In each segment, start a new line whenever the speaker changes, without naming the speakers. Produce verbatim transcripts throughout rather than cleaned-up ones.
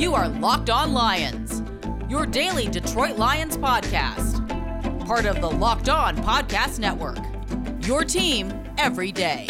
You are Locked On Lions, your daily Detroit Lions podcast. Part of the Locked On Podcast Network, your team every day.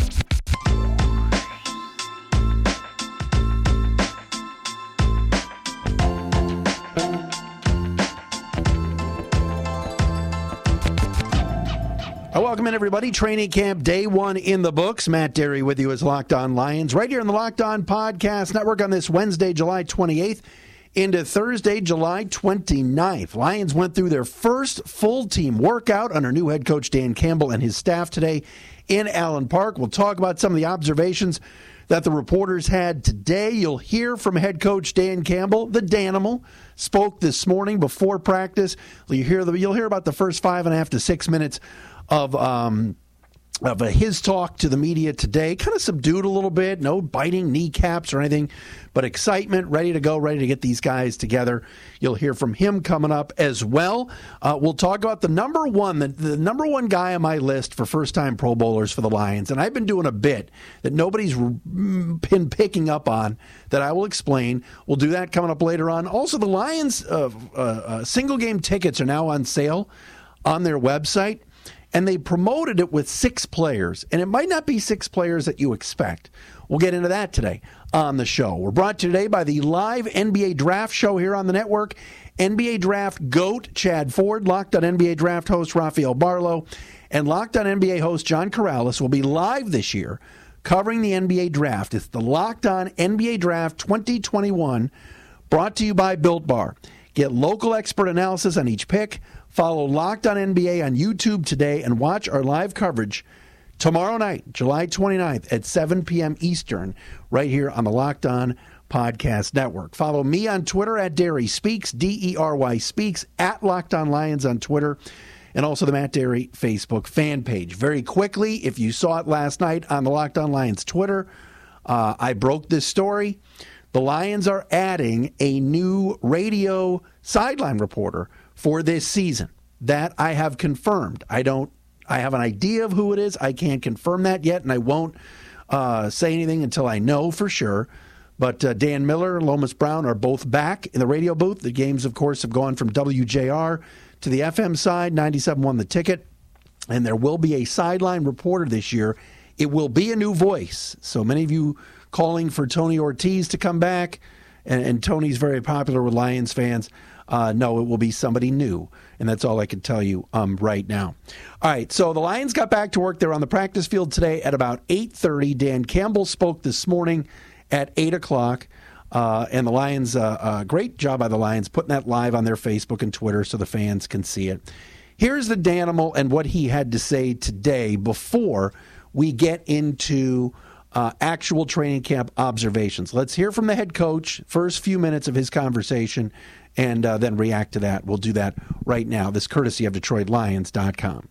Welcome in, everybody. Training camp day one in the books. Matt Derry with you as Locked On Lions, right here in the Locked On Podcast Network on this Wednesday, July twenty-eighth into Thursday, July twenty-ninth. Lions went through their first full team workout under new head coach Dan Campbell and his staff today in Allen Park. We'll talk about some of the observations that the reporters had today. You'll hear from head coach Dan Campbell. The Danimal spoke this morning before practice. You'll hear, the, you'll hear about the first five and a half to six minutes of um, of uh, his talk to the media today. Kind of subdued a little bit, no biting kneecaps or anything, but excitement, ready to go, ready to get these guys together. You'll hear from him coming up as well. Uh, we'll talk about the number one, the, the number one guy on my list for first-time Pro Bowlers for the Lions, and I've been doing a bit that nobody's been picking up on that I will explain. We'll do that coming up later on. Also, the Lions uh, uh, uh, single-game tickets are now on sale on their website. And they promoted it with six players. And it might not be six players that you expect. We'll get into that today on the show. We're brought to you today by the live N B A Draft show here on the network. N B A Draft GOAT Chad Ford, Locked On N B A Draft host Rafael Barlow, and Locked On N B A host John Corrales will be live this year covering the N B A Draft. It's the Locked On N B A Draft twenty twenty-one, brought to you by Built Bar. Get local expert analysis on each pick. Follow Locked On N B A on YouTube today and watch our live coverage tomorrow night, July twenty-ninth at seven p.m. Eastern, right here on the Locked On Podcast Network. Follow me on Twitter at Derry Speaks, D E R Y Speaks, at Locked On Lions on Twitter, and also the Matt Derry Facebook fan page. Very quickly, if you saw it last night on the Locked On Lions Twitter, uh, I broke this story. The Lions are adding a new radio sideline reporter for this season. That I have confirmed. I don't. I have an idea of who it is. I can't confirm that yet, and I won't uh, say anything until I know for sure. But uh, Dan Miller and Lomas Brown are both back in the radio booth. The games, of course, have gone from W J R to the F M side. ninety-seven one The Ticket. And there will be a sideline reporter this year. It will be a new voice. So many of you calling for Tony Ortiz to come back, and, and Tony's very popular with Lions fans. Uh, no, it will be somebody new, and that's all I can tell you um, right now. All right, so the Lions got back to work. They're on the practice field today at about eight thirty. Dan Campbell spoke this morning at eight o'clock, uh, and the Lions, uh, uh, great job by the Lions, putting that live on their Facebook and Twitter so the fans can see it. Here's the Danimal and what he had to say today before we get into Uh, actual training camp observations. Let's hear from the head coach, first few minutes of his conversation, and uh, then react to that. We'll do that right now. This courtesy of Detroit Lions dot com.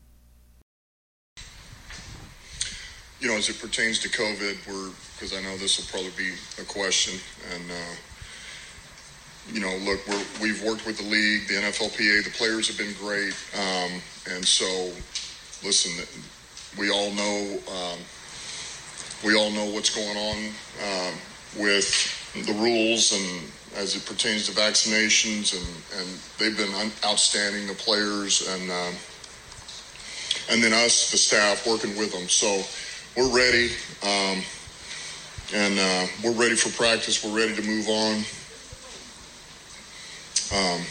You know, as it pertains to COVID, we're, because I know this will probably be a question, and, uh, you know, look, we're, we've worked with the league, the N F L P A, the players have been great, um, and so, listen, we all know um, We all know what's going on um, with the rules and as it pertains to vaccinations, and, and they've been un- outstanding, the players, and um, and then us, the staff, working with them. So we're ready, um, and uh, we're ready for practice. We're ready to move on. Um,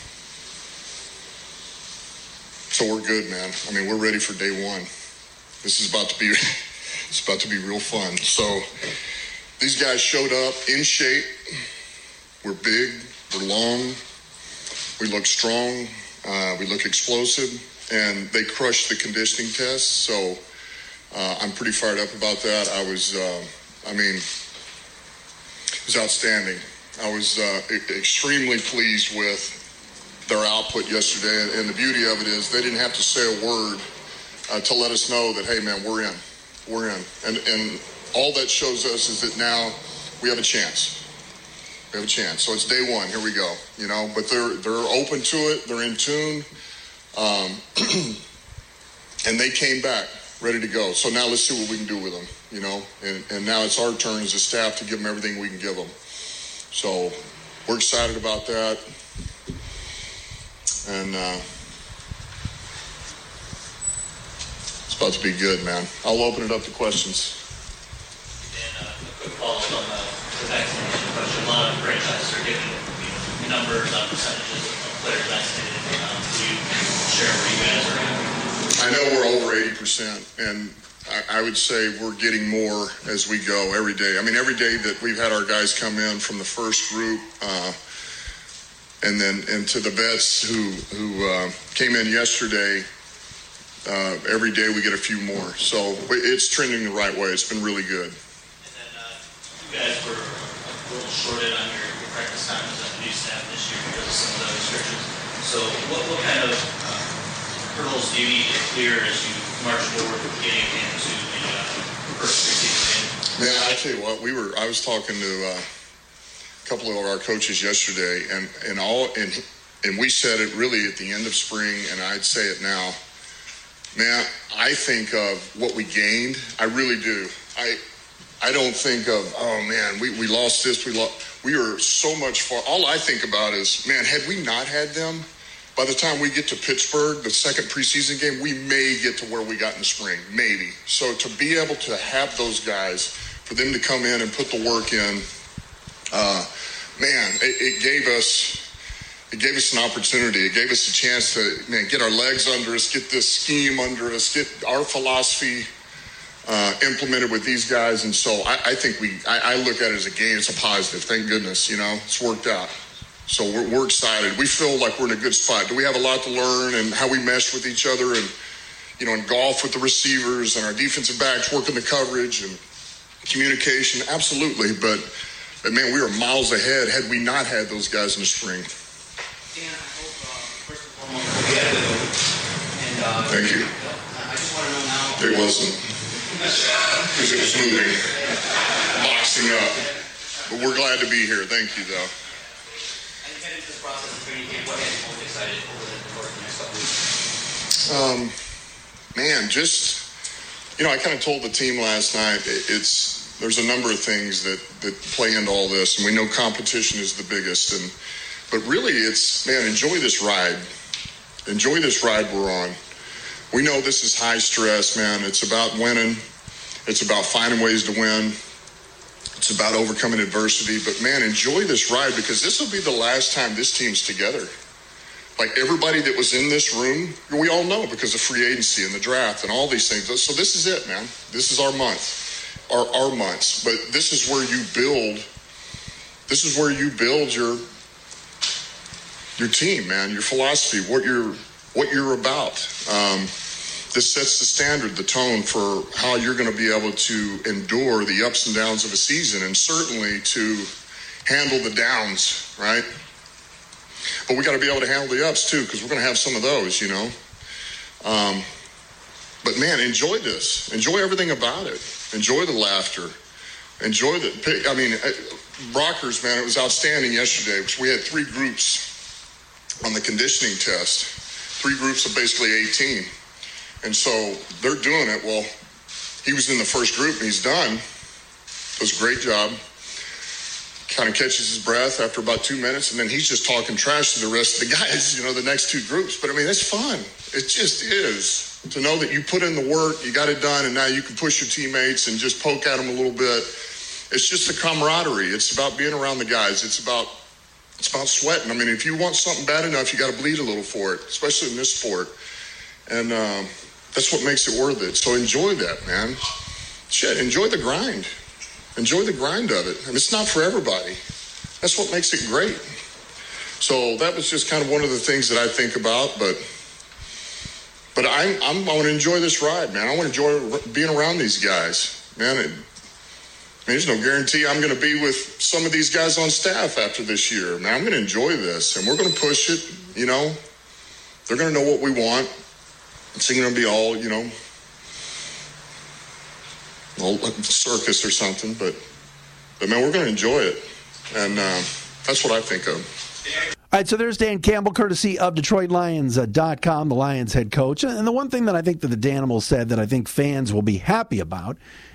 so we're good, man. I mean, we're ready for day one. This is about to be... It's about to be real fun. So these guys showed up in shape. We're big. We're long. We look strong. Uh, we look explosive. And they crushed the conditioning test. So uh, I'm pretty fired up about that. I was, uh, I mean, it was outstanding. I was uh, extremely pleased with their output yesterday. And the beauty of it is they didn't have to say a word uh, to let us know that, hey, man, we're in. We're in. And and all that shows us is that now we have a chance. We have a chance. So it's day one. Here we go. You know, but they're they're open to it. They're in tune. Um, and they came back ready to go. So now let's see what we can do with them, you know. And, and now it's our turn as a staff to give them everything we can give them. So we're excited about that. And uh, it's about to be good, man. I'll open it up to questions.
And uh, a quick follow-up on the, the vaccination question. A lot of franchises are giving you know, numbers on percentages of players vaccinated. Um, do you share where you guys are at?
I know we're over eighty percent, and I, I would say we're getting more as we go every day. I mean, every day that we've had our guys come in from the first group, uh, and then and to the vets who who uh, came in yesterday. Uh, every day we get a few more, so it's trending the right way. It's been really good.
And then uh, you guys were a little shorted on your, your practice time as a new staff this year because of some of the restrictions. So what, what kind of uh, hurdles do you need to clear as you march forward getting into the uh, first preseason game?
Man, I tell you what, we were. I was talking to uh, a couple of our coaches yesterday, and and all and and we said it really at the end of spring, and I'd say it now. Man, I think of what we gained. I really do. I I don't think of, oh, man, we, we lost this. We lost. We are so much far. All I think about is, man, had we not had them, by the time we get to Pittsburgh, the second preseason game, we may get to where we got in the spring, maybe. So to be able to have those guys, for them to come in and put the work in, uh, man, it, it gave us... It gave us an opportunity. It gave us a chance to, man, get our legs under us, get this scheme under us, get our philosophy uh, implemented with these guys. And so I, I think we, I, I look at it as a gain. It's a positive. Thank goodness, you know, it's worked out. So we're, we're excited. We feel like we're in a good spot. Do we have a lot to learn and how we mesh with each other and, you know, in golf with the receivers and our defensive backs working the coverage and communication? Absolutely. But, but man, we were miles ahead had we not had those guys in the spring.
Dan, I hope, uh, first and foremost, we had it. And, uh,
Thank you.
I just want to know now.
It wasn't. Because it was moving. Boxing up. But we're glad to be here. Thank you, though.
As you head into this process of training camp, what has you most excited over the course of the next couple weeks?
Um, man, just, you know, I kind of told the team last night, it's, there's a number of things that, that play into all this. And we know competition is the biggest. And But really, it's, man, enjoy this ride. Enjoy this ride we're on. We know this is high stress, man. It's about winning. It's about finding ways to win. It's about overcoming adversity. But, man, enjoy this ride because this will be the last time this team's together. Like everybody that was in this room, we all know because of free agency and the draft and all these things. So this is it, man. This is our month, our, our months. But this is where you build, this is where you build your, your team, man, your philosophy, what you're what you're about. Um, this sets the standard, the tone for how you're going to be able to endure the ups and downs of a season and certainly to handle the downs, right? But we got to be able to handle the ups too because we're going to have some of those, you know. Um, but, man, enjoy this. Enjoy everything about it. Enjoy the laughter. Enjoy the – I mean, Brockers, man, it was outstanding yesterday because we had three groups on the conditioning test, three groups of basically eighteen. And so they're doing it. Well, he was in the first group and he's done. It was a great job. Kind of catches his breath after about two minutes and then he's just talking trash to the rest of the guys, you know, the next two groups. But I mean, it's fun. It just is to know that you put in the work, you got it done, and now you can push your teammates and just poke at them a little bit. It's just the camaraderie. It's about being around the guys. It's about It's about sweating. I mean, if you want something bad enough, you got to bleed a little for it, especially in this sport. And um, that's what makes it worth it. So enjoy that, man. Shit, enjoy the grind. Enjoy the grind of it. And it's not for everybody. That's what makes it great. So that was just kind of one of the things that I think about. But but I'm, I'm, I want to enjoy this ride, man. I want to enjoy being around these guys. Man, it, there's no guarantee I'm going to be with some of these guys on staff after this year. Man, I'm going to enjoy this, and we're going to push it, you know. They're going to know what we want. It's going to be all, you know, all circus or something. But, but man, we're going to enjoy it. And uh, that's what I think of.
All right, so there's Dan Campbell, courtesy of Detroit Lions dot com, the Lions head coach. And the one thing that I think that the Danimals said that I think fans will be happy about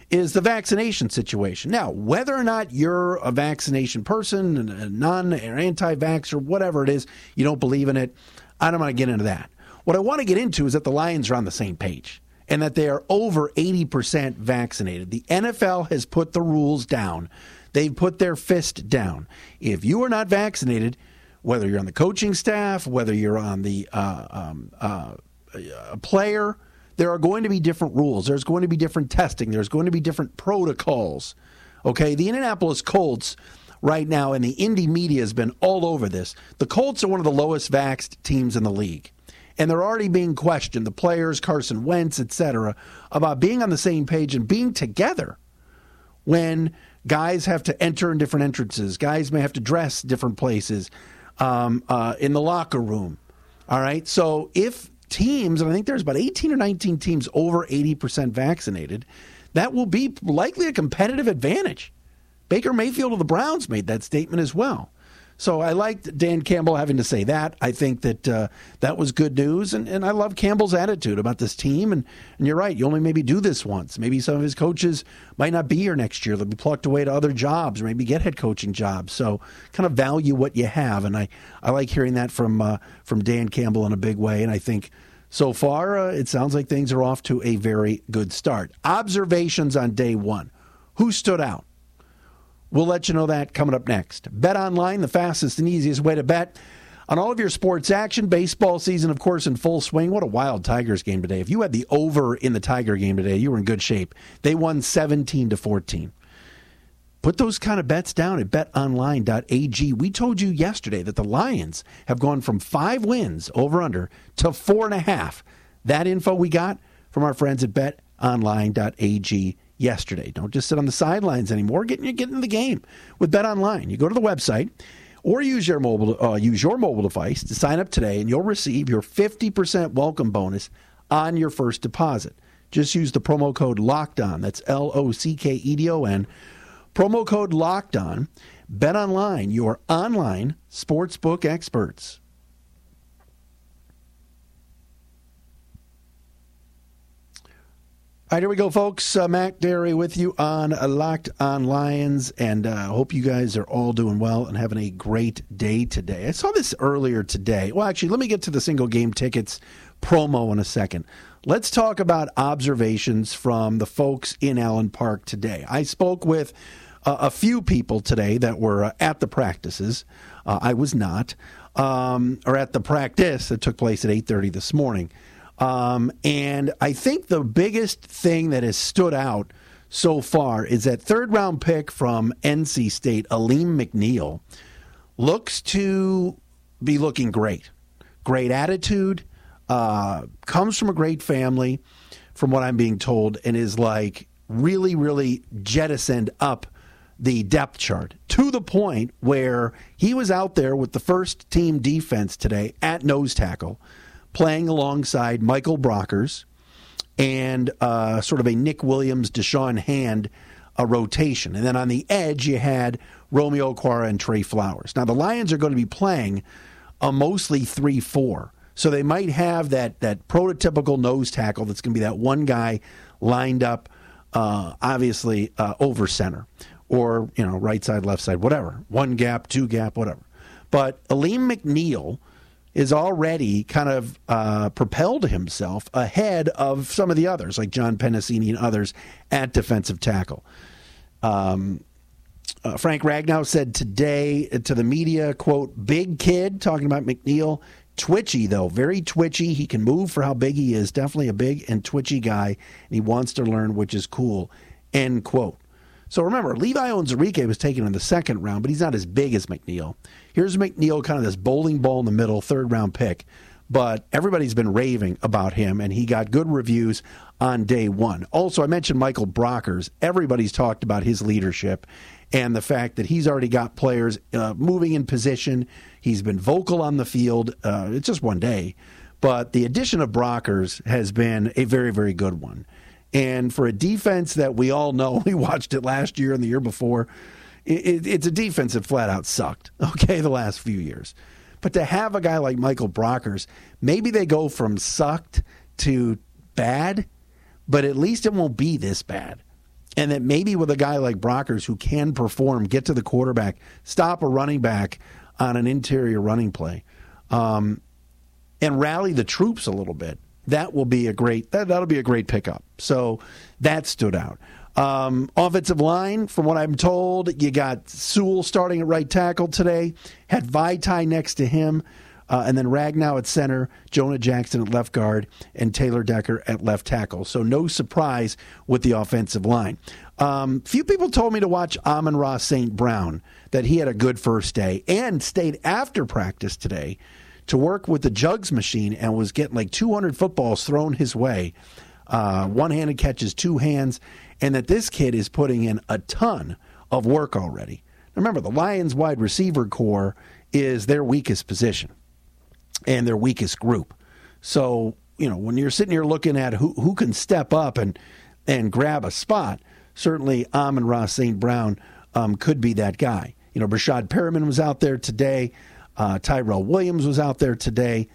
is the vaccination situation. Now, whether or not you're a vaccination person, a non or anti-vax or whatever it is, you don't believe in it, I don't want to get into that. What I want to get into is that the Lions are on the same page and that they are over eighty percent vaccinated. The N F L has put the rules down. They've put their fist down. If you are not vaccinated, whether you're on the coaching staff, whether you're on the uh, um, uh, a player, there are going to be different rules. There's going to be different testing. There's going to be different protocols. Okay, the Indianapolis Colts right now, and the Indy media has been all over this. The Colts are one of the lowest vaxxed teams in the league. And they're already being questioned, the players, Carson Wentz, et cetera, about being on the same page and being together when guys have to enter in different entrances. Guys may have to dress different places um, uh, in the locker room. All right, so if teams, and I think there's about eighteen or nineteen teams over eighty percent vaccinated, that will be likely a competitive advantage. Baker Mayfield of the Browns made that statement as well. So I liked Dan Campbell having to say that. I think that uh, that was good news, and, and I love Campbell's attitude about this team. And, and you're right, you only maybe do this once. Maybe some of his coaches might not be here next year. They'll be plucked away to other jobs or maybe get head coaching jobs. So kind of value what you have, and I, I like hearing that from, uh, from Dan Campbell in a big way, and I think so far uh, it sounds like things are off to a very good start. Observations on day one. Who stood out? We'll let you know that coming up next. Bet Online, the fastest and easiest way to bet on all of your sports action. Baseball season, of course, in full swing. What a wild Tigers game today. If you had the over in the Tiger game today, you were in good shape. They won seventeen to fourteen. Put those kind of bets down at bet online dot a g. We told you yesterday that the Lions have gone from five wins over under to four and a half. That info we got from our friends at bet online dot a g yesterday. Don't just sit on the sidelines anymore. Get, get in the game with BetOnline. You go to the website or use your mobile uh, use your mobile device to sign up today, and you'll receive your fifty percent welcome bonus on your first deposit. Just use the promo code LOCKEDON. That's L O C K E D O N. Promo code LOCKEDON. BetOnline, your online sportsbook experts. All right, here we go, folks. Uh, Matt Derry with you on uh, Locked on Lions, and I uh, hope you guys are all doing well and having a great day today. I saw this earlier today. Well, actually, let me get to the single game tickets promo in a second. Let's talk about observations from the folks in Allen Park today. I spoke with uh, a few people today that were uh, at the practices. Uh, I was not, um, or at the practice that took place at eight thirty this morning. Um, and I think the biggest thing that has stood out so far is that third round pick from N C State, Aleem McNeil, looks to be looking great. Great attitude, uh, comes from a great family, from what I'm being told, and is like really, really jettisoned up the depth chart to the point where he was out there with the first team defense today at nose tackle, playing alongside Michael Brockers and uh, sort of a Nick Williams, Deshaun Hand a rotation. And then on the edge, you had Romeo Okwara and Trey Flowers. Now, the Lions are going to be playing a mostly three four. So they might have that, that prototypical nose tackle that's going to be that one guy lined up, uh, obviously, uh, over center. Or, you know, right side, left side, whatever. One gap, two gap, whatever. But Aleem McNeil is already kind of uh, propelled himself ahead of some of the others, like John Pennicini and others at defensive tackle. Um, uh, Frank Ragnow said today to the media, quote, big kid, talking about McNeil, twitchy, though, very twitchy. He can move for how big he is, definitely a big and twitchy guy, and he wants to learn, which is cool, end quote. So remember, Levi Onwuzurike was taken in the second round, but he's not as big as McNeil. Here's McNeil, kind of this bowling ball in the middle, third round pick. But everybody's been raving about him, and he got good reviews on day one. Also, I mentioned Michael Brockers. Everybody's talked about his leadership and the fact that he's already got players uh, moving in position. He's been vocal on the field. Uh, it's just one day. But the addition of Brockers has been a very, very good one. And for a defense that we all know, we watched it last year and the year before, it, it, it's a defense that flat out sucked, okay, the last few years. But to have a guy like Michael Brockers, maybe they go from sucked to bad, but at least it won't be this bad. And that maybe with a guy like Brockers who can perform, get to the quarterback, stop a running back on an interior running play, um, and rally the troops a little bit, that will be a great that, that'll be a great pickup. So that stood out. Um, offensive line, from what I'm told, you got Sewell starting at right tackle today, had Vaitai next to him, uh, and then Ragnow at center, Jonah Jackson at left guard, and Taylor Decker at left tackle. So no surprise with the offensive line. Um, few people told me to watch Amon-Ra Saint Brown, that he had a good first day, and stayed after practice today to work with the jugs machine and was getting like two hundred footballs thrown his way. Uh, one-handed catches, two hands, and that this kid is putting in a ton of work already. Remember, the Lions wide receiver core is their weakest position and their weakest group. So, you know, when you're sitting here looking at who who can step up and and grab a spot, certainly Amon-Ra Saint Brown um, could be that guy. You know, Brashad Perriman was out there today. Uh, Tyrell Williams was out there today.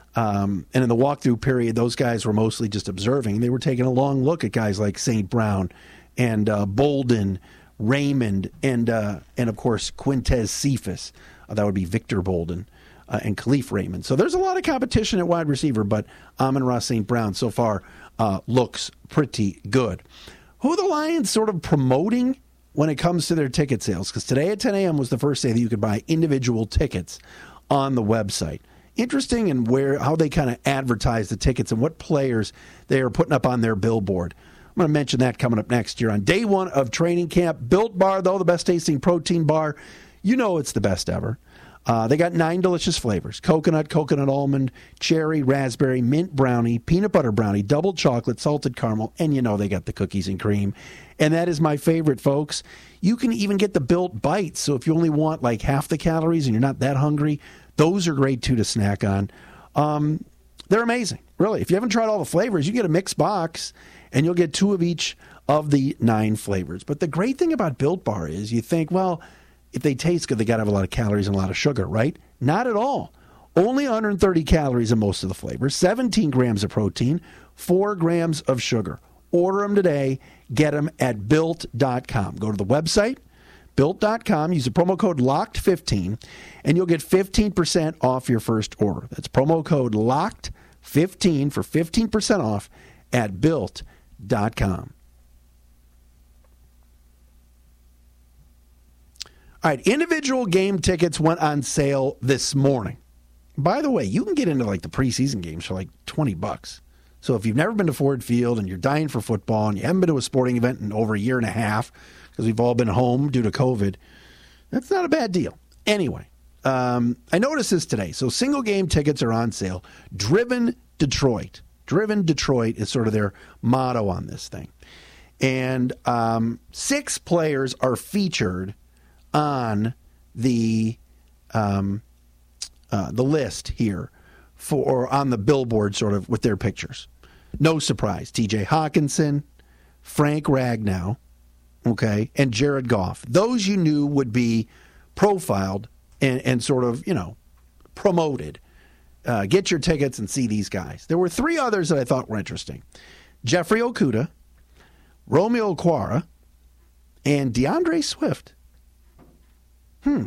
Um, and in the walkthrough period, those guys were mostly just observing. They were taking a long look at guys like Saint Brown and uh, Bolden, Raymond, and, uh, and of course, Quintez Cephas. Uh, that would be Victor Bolden uh, and Khalif Raymond. So there's a lot of competition at wide receiver, but Amon-Ra Saint Brown so far uh, looks pretty good. Who are the Lions sort of promoting when it comes to their ticket sales? Because today at ten a.m. was the first day that you could buy individual tickets on the website. Interesting in where how they kind of advertise the tickets and what players they are putting up on their billboard. I'm going to mention that coming up next year on day one of training camp. Built Bar, though, the best tasting protein bar. You know it's the best ever. Uh, they got nine delicious flavors: coconut, coconut almond, cherry, raspberry, mint brownie, peanut butter brownie, double chocolate, salted caramel, and you know they got the cookies and cream. And that is my favorite, folks. You can even get the Built Bites. So if you only want like half the calories and you're not that hungry, those are great, too, to snack on. Um, they're amazing, really. If you haven't tried all the flavors, you get a mixed box, and you'll get two of each of the nine flavors. But the great thing about Built Bar is you think, well, if they taste good, they got to have a lot of calories and a lot of sugar, right? Not at all. Only one hundred thirty calories in most of the flavors, seventeen grams of protein, four grams of sugar. Order them today. Get them at built dot com. Go to the website, built dot com. Use the promo code locked fifteen, and you'll get fifteen percent off your first order. That's promo code locked fifteen for fifteen percent off at built dot com. All right, individual game tickets went on sale this morning. By the way, you can get into like the preseason games for like twenty bucks. So if you've never been to Ford Field and you're dying for football and you haven't been to a sporting event in over a year and a half because we've all been home due to COVID, that's not a bad deal. Anyway, um, I noticed this today. So single game tickets are on sale. Driven Detroit. Driven Detroit is sort of their motto on this thing. And um, six players are featured on the um, uh, the list here for or on the billboard sort of with their pictures. No surprise. T J Hawkinson, Frank Ragnow, okay, and Jared Goff. Those you knew would be profiled and, and sort of, you know, promoted. Uh, get your tickets and see these guys. There were three others that I thought were interesting. Jeffrey Okudah, Romeo Okwara, and DeAndre Swift. Hmm.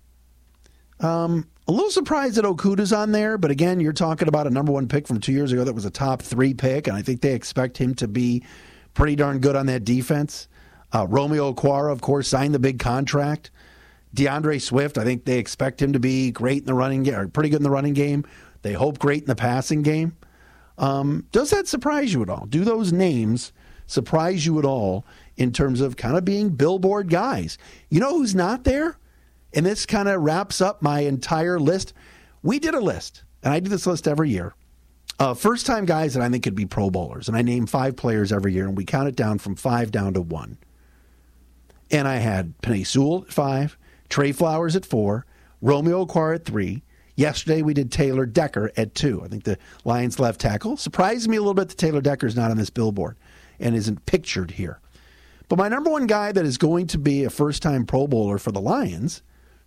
Um, a little surprised that Okudah's on there, but again, you're talking about a number one pick from two years ago that was a top three pick, and I think they expect him to be pretty darn good on that defense. Uh, Romeo Okwara, of course, signed the big contract. DeAndre Swift, I think they expect him to be great in the running game, or pretty good in the running game. They hope great in the passing game. Um, does that surprise you at all? Do those names surprise you at all in terms of kind of being billboard guys? You know who's not there? And this kind of wraps up my entire list. We did a list, and I do this list every year. Uh, first-time guys that I think could be Pro Bowlers, and I name five players every year, and we count it down from five down to one. And I had Penei Sewell at five, Trey Flowers at four, Romeo Okwara at three. Yesterday we did Taylor Decker at two. I think the Lions left tackle. Surprised me a little bit that Taylor Decker's not on this billboard and isn't pictured here. But my number one guy that is going to be a first-time Pro Bowler for the Lions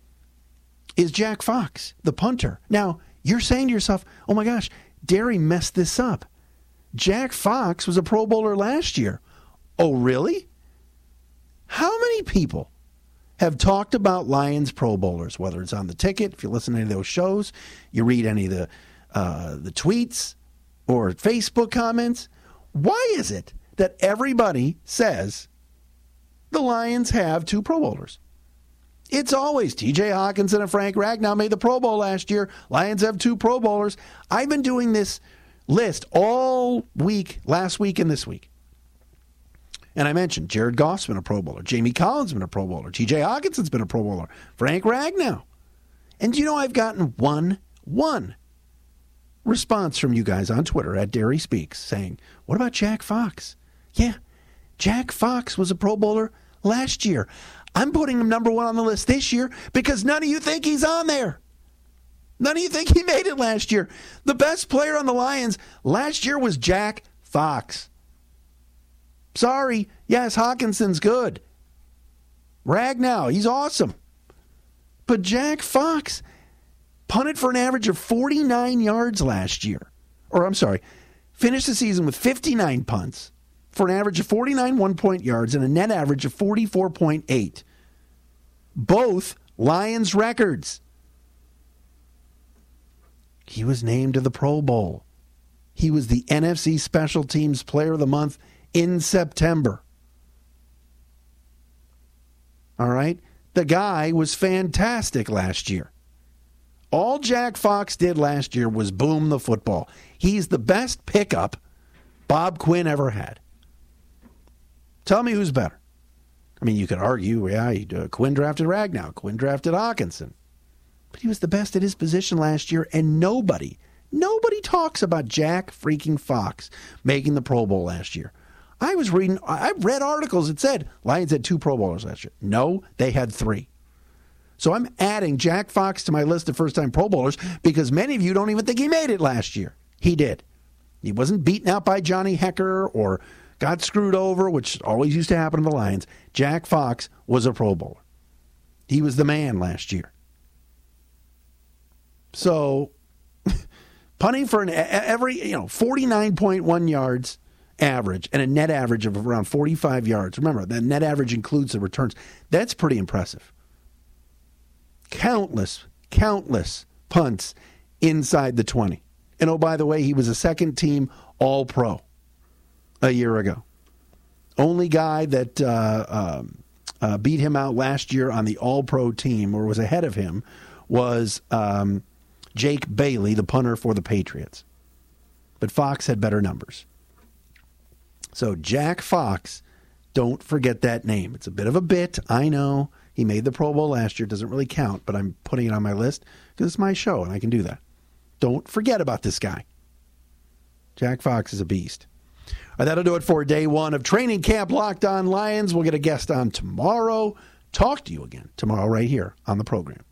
is Jack Fox, the punter. Now, you're saying to yourself, oh my gosh, Derry messed this up. Jack Fox was a Pro Bowler last year. Oh, really? How many people have talked about Lions Pro Bowlers, whether it's on the ticket, if you listen to any of those shows, you read any of the uh, the tweets or Facebook comments? Why is it that everybody says the Lions have two Pro Bowlers? It's always T J Hawkinson and Frank Ragnow made the Pro Bowl last year. Lions have two Pro Bowlers. I've been doing this list all week, last week and this week. And I mentioned Jared Goff's been a Pro Bowler. Jamie Collins has been a Pro Bowler. T J Hawkinson's been a Pro Bowler. Frank Ragnow. And you know I've gotten one, one response from you guys on Twitter at Derry Speaks saying, what about Jack Fox? Yeah, Jack Fox was a Pro Bowler last year. I'm putting him number one on the list this year because none of you think he's on there. None of you think he made it last year. The best player on the Lions last year was Jack Fox. Sorry. Yes, Hawkinson's good. Ragnow, he's awesome. But Jack Fox punted for an average of forty-nine yards last year. Or, I'm sorry, finished the season with fifty-nine punts for an average of forty-nine one-point yards and a net average of forty-four point eight. Both Lions records. He was named to the Pro Bowl. He was the N F C Special Teams Player of the Month in September. All right? The guy was fantastic last year. All Jack Fox did last year was boom the football. He's the best pickup Bob Quinn ever had. Tell me who's better. I mean, you could argue, yeah, he, uh, Quinn drafted Ragnow, Quinn drafted Hawkinson. But he was the best at his position last year, and nobody, nobody talks about Jack freaking Fox making the Pro Bowl last year. I was reading, I've read articles that said Lions had two Pro Bowlers last year. No, they had three. So I'm adding Jack Fox to my list of first-time Pro Bowlers because many of you don't even think he made it last year. He did. He wasn't beaten out by Johnny Hecker or got screwed over, which always used to happen to the Lions. Jack Fox was a Pro Bowler. He was the man last year. So, punting for an every, you know, forty-nine point one yards average and a net average of around forty-five yards. Remember, that net average includes the returns. That's pretty impressive. Countless, countless punts inside the twenty. And oh, by the way, he was a second-team All-Pro a year ago. Only guy that uh, um, uh, beat him out last year on the All-Pro team, or was ahead of him, was um, Jake Bailey, the punter for the Patriots. But Fox had better numbers. So Jack Fox, don't forget that name. It's a bit of a bit, I know. He made the Pro Bowl last year. Doesn't really count, but I'm putting it on my list because it's my show and I can do that. Don't forget about this guy. Jack Fox is a beast. All right, that'll do it for day one of Training Camp Locked On Lions. We'll get a guest on tomorrow. Talk to you again tomorrow right here on the program.